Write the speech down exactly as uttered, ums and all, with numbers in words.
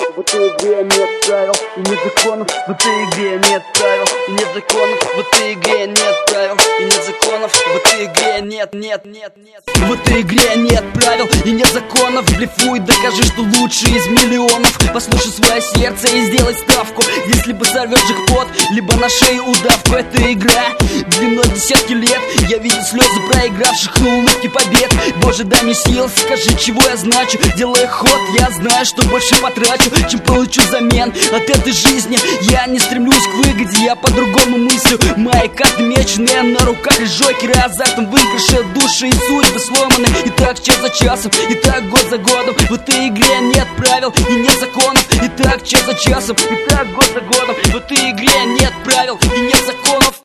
в этой игре нет правил и нет законов. В этой игре нет правил и нет законов. В этой игре нет правил и нет законов. В этой игре нет, нет, нет, нет. В этой игре нет правил и нет законов. Блефуй, докажи, что лучший из миллионов. Послушай свое сердце и сделай ставку. Здесь либо сорвешь джекпот, либо на шее удавку. Это игра длиной десятки лет. Я видел слезы проигравших и улыбки побед. Боже, дай мне сил, скажи, чего я значу. Делая ход, я знаю, что больше потрачу, чем получу взамен от этой жизни. Я не стремлюсь к выгоде, я по-другому мыслю. Мои карты меченые, на руках и жокеры азартом выигрыши, души и судьбы сломаны. И так час за часом, и так год за годом. В этой игре нет правил и нет законов. И так час за часом, и так год за годом. В этой игре нет правил и нет законов.